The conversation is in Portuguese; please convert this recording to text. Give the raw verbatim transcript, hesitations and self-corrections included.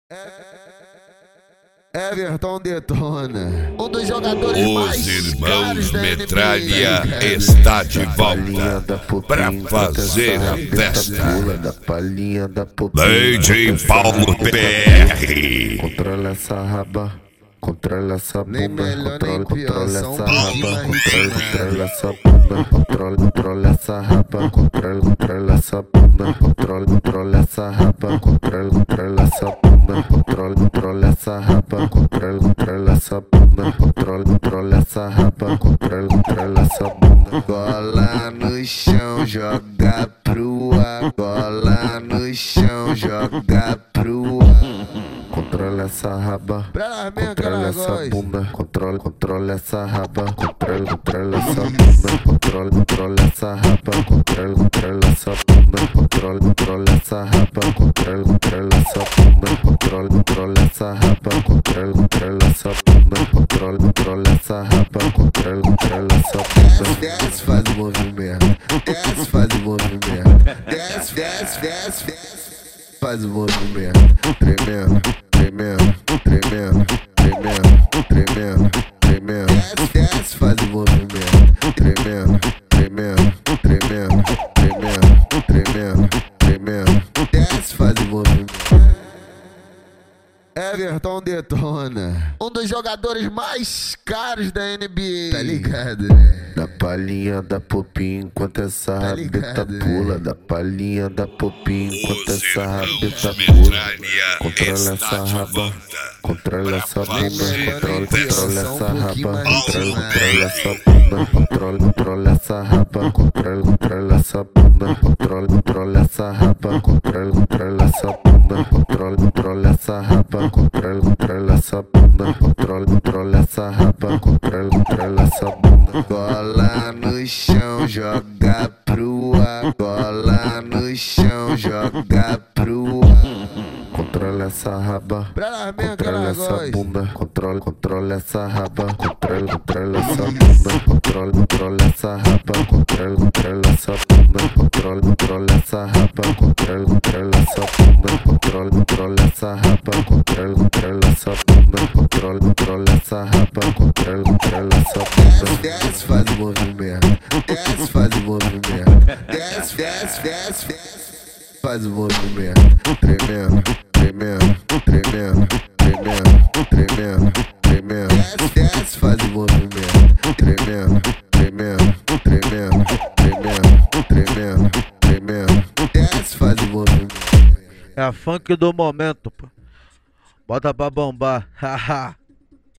Everton detona. Um dos jogadores Os mais irmãos da Metralha N B A. está de volta pra fazer a festa. Da palhinha da D J Paulo P R. Controla essa raba, controla essa Nem bunda, melhor nem controla, pior, controla só um essa pouquinho raba, mais controla, ritmado. controla essa bunda, controla, controla essa raba, controla, controla essa bunda, controla, controla essa raba, controla, controla essa bunda, controla, controla essa raba, controla, controla essa bunda, controla, controla essa raba, controla, controla essa bunda. Bola no chão, joga pro ar, bola no chão, joga pro ar. Controla essa raba, Pra lá mesmo, controla cara, essa gosta. bunda, controla, controla essa raba, controla, controla essa bunda, controla, controla essa raba, controla, controla essa bunda, controla, controla essa raba, controla, controla essa bunda, controla, controla essa raba, controla, controla essa bunda, controla, controla essa raba, controla, controla essa bunda. Desce, faz o movimento, desce, faz o movimento, desce, desce, desce, desce. Faz o movimento, tremendo, tremendo, tremendo, tremendo, tremendo, tremendo. Desce, desce, faz o movimento, tremendo, tremendo, tremendo, tremendo, tremendo, tremendo. Desce, faz o movimento. Everton detona. Um dos jogadores mais caros da N B A. Tá ligado, né? Da palhinha da popinha enquanto essa Tá rabeta ligado, né? pula. Da palhinha da popinha enquanto Os essa irmãos rabeta pula. Metralha Controla está essa de raba, volta controla pra essa fazer bunda, a controla, festa. controla Só um essa pouquinho raba, mais controla, ritmado. controla essa bunda, controla, controla essa raba, controla, controla essa bunda, controla, controla essa raba, controla, controla essa bunda, controla, controla essa raba, controla, controla essa bunda, controla, controla essa raba, controla, controla essa bunda. Bola no chão, joga pro ar, bola no chão, joga pro ar. Controla essa raba, Pra lá mesmo, controla cara, essa gosta. bunda, controla, controla essa raba, controla, controla essa bunda, controla, controla essa raba, controla, controla essa bunda, controla, controla essa raba, controla, controla essa bunda, controla, controla essa raba, controla, controla essa bunda, controla, controla essa raba, controla, controla essa bunda. Desce, faz o movimento, desce, faz o movimento, desce, desce, desce, desce. Faz o movimento, tremendo, tremendo, tremendo, tremendo, tremendo, tremendo. Desce, desce, faz o movimento, tremendo, tremendo, tremendo, tremendo, tremendo, tremendo. Desce, faz o movimento. É a funk do momento, pô. Bota pra bombar, haha.